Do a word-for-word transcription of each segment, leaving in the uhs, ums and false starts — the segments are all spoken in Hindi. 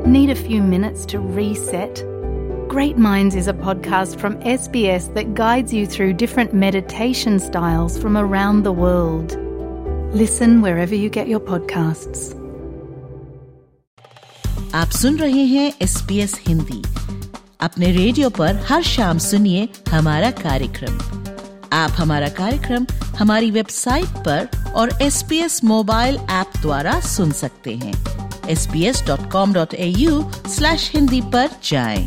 Need a few minutes to reset? Great Minds is a podcast from S B S that guides you through different meditation styles from around the world. Listen wherever you get your podcasts. आप सुन रहे हैं एस बी एस हिंदी। अपने रेडियो पर हर शाम सुनिए हमारा कार्यक्रम। आप हमारा कार्यक्रम हमारी वेबसाइट पर और S B S mobile app द्वारा सुन सकते हैं। S B S dot com dot A U slash Hindi पर जाएं।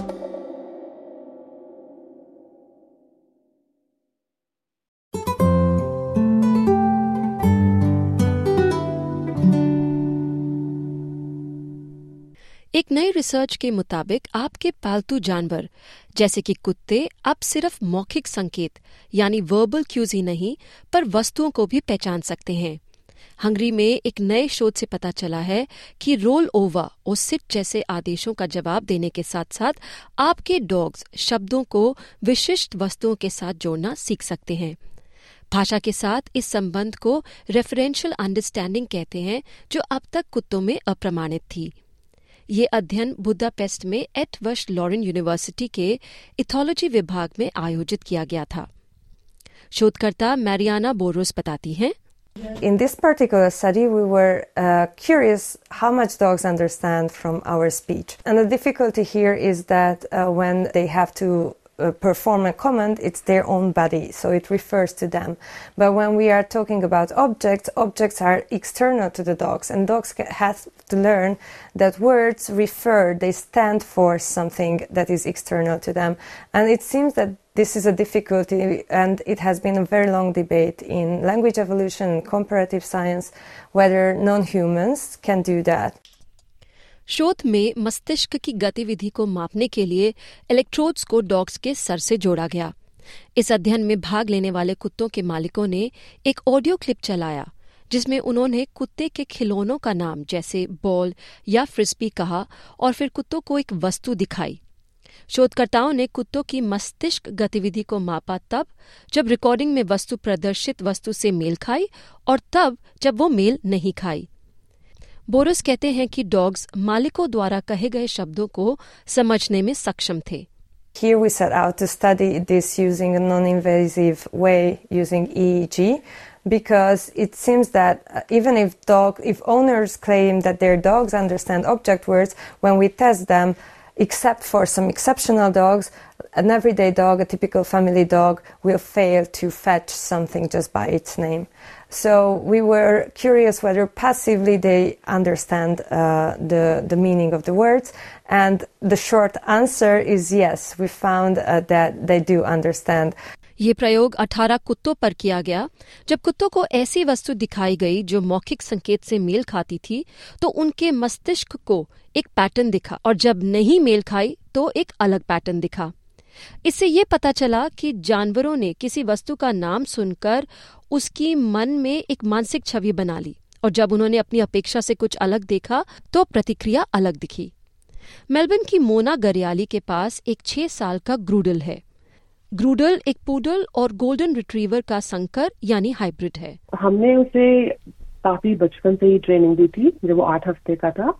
एक नई रिसर्च के मुताबिक आपके पालतू जानवर जैसे कि कुत्ते अब सिर्फ मौखिक संकेत यानी वर्बल क्यूज ही नहीं पर वस्तुओं को भी पहचान सकते हैं। हंगरी में एक नए शोध से पता चला है कि रोल ओवर और सिट जैसे आदेशों का जवाब देने के साथ साथ आपके डॉग्स शब्दों को विशिष्ट वस्तुओं के साथ जोड़ना सीख सकते हैं। भाषा के साथ इस संबंध को रेफरेंशियल अंडरस्टैंडिंग कहते हैं, जो अब तक कुत्तों में अप्रमाणित थी। ये अध्ययन बुडापेस्ट में एटवर्श लॉरेन यूनिवर्सिटी के इथोलॉजी विभाग में आयोजित किया गया था। शोधकर्ता मैरियाना बोरोस बताती हैं, In this particular study, we were uh, curious how much dogs understand from our speech. And the difficulty here is that uh, when they have to uh, perform a command, it's their own body, so it refers to them. But when we are talking about objects, objects are external to the dogs, and dogs have to learn that words refer, they stand for something that is external to them. And it seems that this is a difficulty, and it has been a very long debate in language evolution and comparative science whether non-humans can do that. शोध में मस्तिष्क की गतिविधि को मापने के लिए इलेक्ट्रोड्स को डॉग्स के सर से जोड़ा गया। इस अध्ययन में भाग लेने वाले कुत्तों के मालिकों ने एक ऑडियो क्लिप चलाया जिसमें उन्होंने कुत्ते के खिलौनों का नाम जैसे बॉल या फ्रिस्बी कहा और फिर कुत्तों को एक वस्तु दिखाई। शोधकर्ताओं ने कुत्तों की मस्तिष्क गतिविधि को मापा तब जब रिकॉर्डिंग में वस्तु प्रदर्शित वस्तु से मेल खाई और तब जब वो मेल नहीं खाई। बोरस कहते हैं कि डॉग्स मालिकों द्वारा कहे गए शब्दों को समझने में सक्षम थे। Here we set out to study this using a non-invasive way, using E E G, because it seems that even if dog, if owners claim that their dogs understand object words, when we test them, except for some exceptional dogs, an everyday dog, a typical family dog, will fail to fetch something just by its name. So we were curious whether passively they understand uh, the, the meaning of the words, and the short answer is yes, we found uh, that they do understand. ये प्रयोग अठारह कुत्तों पर किया गया। जब कुत्तों को ऐसी वस्तु दिखाई गई जो मौखिक संकेत से मेल खाती थी तो उनके मस्तिष्क को एक पैटर्न दिखा और जब नहीं मेल खाई तो एक अलग पैटर्न दिखा। इससे ये पता चला कि जानवरों ने किसी वस्तु का नाम सुनकर उसकी मन में एक मानसिक छवि बना ली और जब उन्होंने अपनी अपेक्षा से कुछ अलग देखा तो प्रतिक्रिया अलग दिखी। मेलबर्न की मोना गरियाली के पास एक छह साल का ग्रूडल है। ग्रूडल एक पूडल और गोल्डन रिट्रीवर का संकर यानी हाइब्रिड है। हमने उसे काफी बचपन से ही ट्रेनिंग दी थी जब वो आठ हफ्ते का था,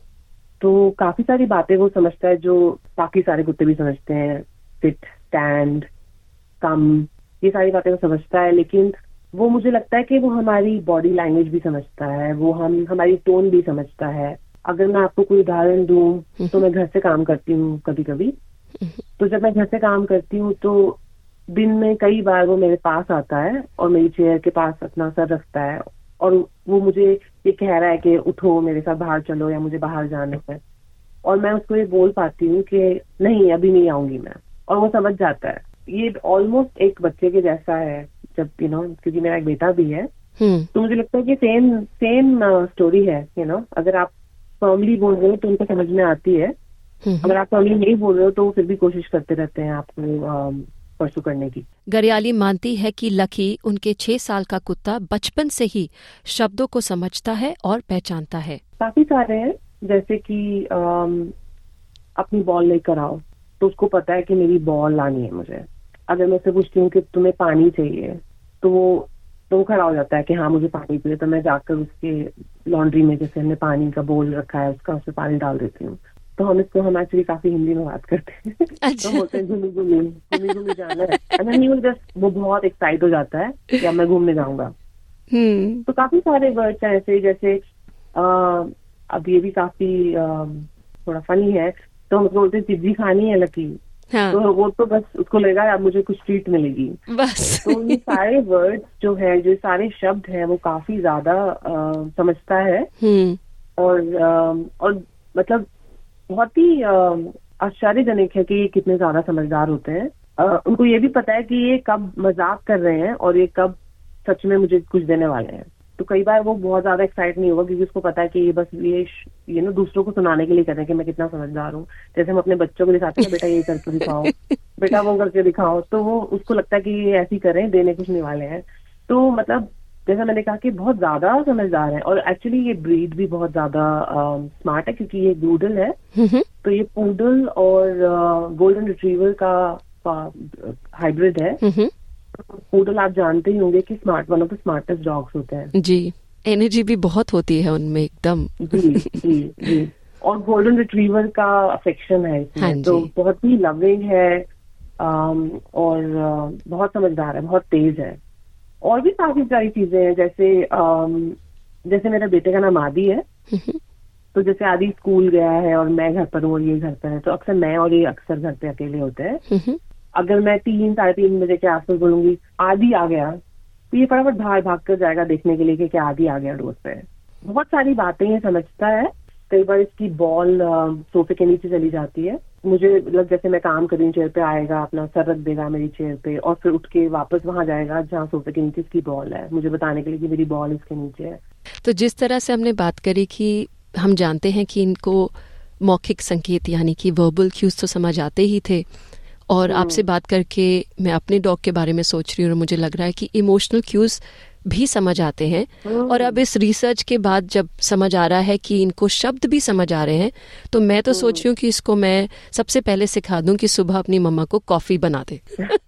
तो काफी सारी बातें वो समझता है जो बाकी सारे कुत्ते भी समझते हैं। सिट, स्टैंड, कम, ये सारी बातें वो समझता है, लेकिन वो मुझे लगता है कि वो हमारी बॉडी लैंग्वेज भी समझता है, वो हम हमारी टोन भी समझता है। अगर मैं आपको कोई उदाहरण दूं तो मैं घर से काम करती हूँ कभी कभी, तो जब मैं घर से काम करती हूँ तो दिन में कई बार वो मेरे पास आता है और मेरी चेयर के पास अपना सर रखता है और वो मुझे ये कह रहा है कि उठो, मेरे साथ बाहर चलो या मुझे बाहर जाना है, और मैं उसको ये बोल पाती हूँ कि नहीं अभी नहीं आऊंगी मैं, और वो समझ जाता है। ये ऑलमोस्ट एक बच्चे के जैसा है, जब यू नो क्योंकि मेरा एक बेटा भी है, तो मुझे लगता है कि सेम सेम स्टोरी है। यू नो अगर आप फॉर्मली बोल रहे हो तो उनको समझ में आती है, अगर आप फॉर्मली नहीं बोल रहे हो तो वो फिर भी कोशिश करते रहते हैं आपको परसू करने की। गरियाली मानती है कि लकी, उनके छह साल का कुत्ता, बचपन से ही शब्दों को समझता है और पहचानता है। काफी सारे हैं, जैसे कि अपनी बॉल लेकर आओ तो उसको पता है कि मेरी बॉल लानी है मुझे। अगर मैं उससे पूछती हूँ कि तुम्हें पानी चाहिए तो वो तो वो खड़ा हो जाता है कि हाँ मुझे पानी चाहिए, तो मैं जाकर उसके लॉन्ड्री में जैसे हमने पानी का बोल रखा है उसका उसमें पानी डाल देती हूँ। तो हम इसको हम एक्चुअली काफी हिंदी में बात करते हैं। अच्छा। तो बोलते हैं घूमी घूमी घूमी घूमी जाना है, and then he will just, वो बहुत एक्साइट हो जाता है कि अब मैं घूमने जाऊंगा। हम्म तो काफी सारे वर्ड्स हैं ऐसे, जैसे आ, अब ये भी काफी आ, थोड़ा फनी है, तो हम बोलते हैं चिज्जी खानी है लकी। हाँ। तो वो तो बस उसको लगेगा अब मुझे कुछ ट्रीट मिलेगी बस। तो ये सारे वर्ड्स जो है, जो सारे शब्द हैं, वो काफी ज्यादा समझता है। हम्म और आ, और मतलब बहुत ही आश्चर्यजनक है कि ये कितने ज्यादा समझदार होते हैं। आ, उनको ये भी पता है कि ये कब मजाक कर रहे हैं और ये कब सच में मुझे कुछ देने वाले हैं। तो कई बार वो बहुत ज्यादा एक्साइट नहीं होगा क्योंकि उसको पता है कि ये बस ये ये ना दूसरों को सुनाने के लिए कहते हैं कि मैं कितना समझदार हूँ। जैसे हम अपने बच्चों को दिखाते हैं, बेटा ये करके दिखाओ, बेटा वो करके दिखाओ, तो वो उसको लगता है कि ये ऐसे ही करें, देने कुछ नहीं वाले हैं। तो मतलब जैसा मैंने कहा कि बहुत ज्यादा समझदार है। और एक्चुअली ये ब्रीड भी बहुत ज्यादा स्मार्ट है क्योंकि ये पूडल है। तो ये पूडल और गोल्डन रिट्रीवर का हाइब्रिड है। पूडल आप जानते ही होंगे कि smart one of the smartest dogs होते हैं जी। एनर्जी भी बहुत होती है उनमें एकदम। जी जी जी। और गोल्डन रिट्रीवर का अफेक्शन है इसमें। हाँ तो जी। बहुत ही लविंग है आम, और आ, बहुत समझदार है, बहुत तेज है। और भी काफी सारी चीजें हैं, जैसे आम, जैसे मेरे बेटे का नाम आदि है। तो जैसे आदि स्कूल गया है और मैं घर पर हूँ और ये घर पर है, तो अक्सर मैं और ये अक्सर घर पे अकेले होते हैं। अगर मैं तीन साढ़े तीन बजे के आसपास बोलूंगी आदि आ गया, तो ये फटाफट भाग भाग कर जाएगा देखने के लिए कि क्या आदि आ गया डोर पे। बहुत सारी बातें ये समझता है। कई बार इसकी बॉल सोफे के नीचे चली जाती है, मुझे मतलब जैसे मैं काम कर रही हूँ चेयर पे आएगा, अपना सर रख देगा मेरी चेयर पे और फिर उठ के वापस वहां जाएगा जहाँ सोफे के नीचे इसकी बॉल है, मुझे बताने के लिए कि मेरी बॉल इसके नीचे है। तो जिस तरह से हमने बात करी कि हम जानते हैं कि इनको मौखिक संकेत यानी कि वर्बल क्यूज तो समझ आते ही थे, और आपसे बात करके मैं अपने डॉग के बारे में सोच रही हूँ और मुझे लग रहा है कि इमोशनल क्यूज भी समझ आते हैं। और अब इस रिसर्च के बाद जब समझ आ रहा है कि इनको शब्द भी समझ आ रहे हैं, तो मैं तो सोच रही हूँ कि इसको मैं सबसे पहले सिखा दूं कि सुबह अपनी मम्मा को कॉफी बना दे।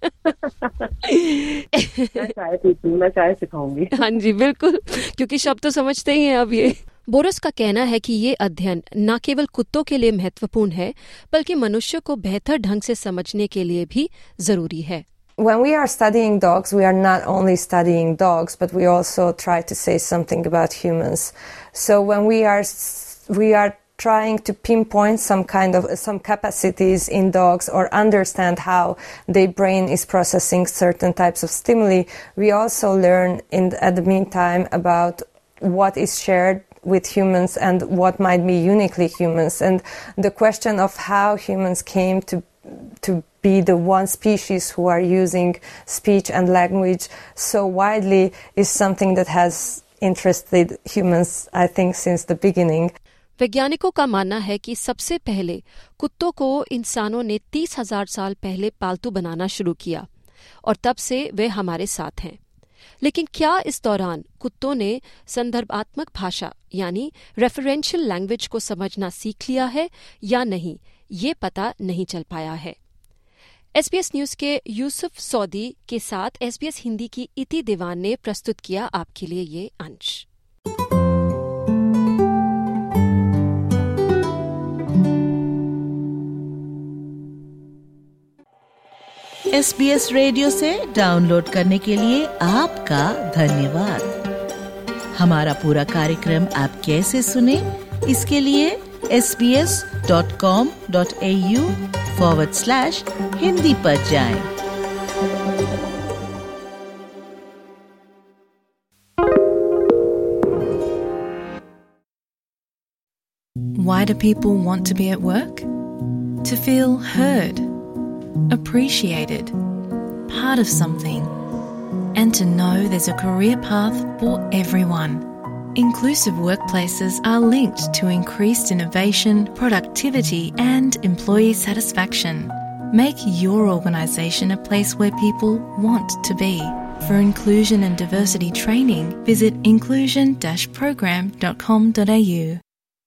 मैं चाय पीती हूँ, मैं चाय सिखाऊंगी। हाँ जी बिल्कुल, क्योंकि शब्द तो समझते ही हैं अब ये। बोरस का कहना है कि ये अध्ययन न केवल कुत्तों के लिए महत्वपूर्ण है बल्कि मनुष्य को बेहतर ढंग से समझने के लिए भी जरूरी है। When we are studying dogs, we are not only studying dogs, but we also try to say something about humans. So when we are we are trying to pinpoint some kind of some capacities in dogs or understand how their brain is processing certain types of stimuli, we also learn in at the meantime about what is shared with humans and what might be uniquely humans, and the question of how humans came to to be the one species who are using speech and language so widely is something that has interested humans, I think, since the beginning. वैज्ञानिकों का मानना है कि सबसे पहले कुत्तों को इंसानों ने तीस हजार साल पहले पालतू बनाना शुरू किया और तब से वे हमारे साथ हैं। लेकिन क्या इस दौरान कुत्तों ने संदर्भात्मक भाषा यानी रेफरेंशियल लैंग्वेज को समझना सीख लिया है या नहीं, ये पता नहीं चल पाया है। एसबीएस न्यूज के यूसुफ सौदी के साथ एसबीएस हिंदी की इति दीवान ने प्रस्तुत किया आपके लिए ये अंश। एसबीएस रेडियो से डाउनलोड करने के लिए आपका धन्यवाद। हमारा पूरा कार्यक्रम आप कैसे सुने, इसके लिए S B S dot com dot A U forward slash Hindi पर जाएं। Why do people want to be at work? To feel heard, appreciated, part of something, and to know there's a career path for everyone. Inclusive workplaces are linked to increased innovation, productivity, and employee satisfaction. Make your organisation a place where people want to be. For inclusion and diversity training, visit inclusion dash program dot com dot a u.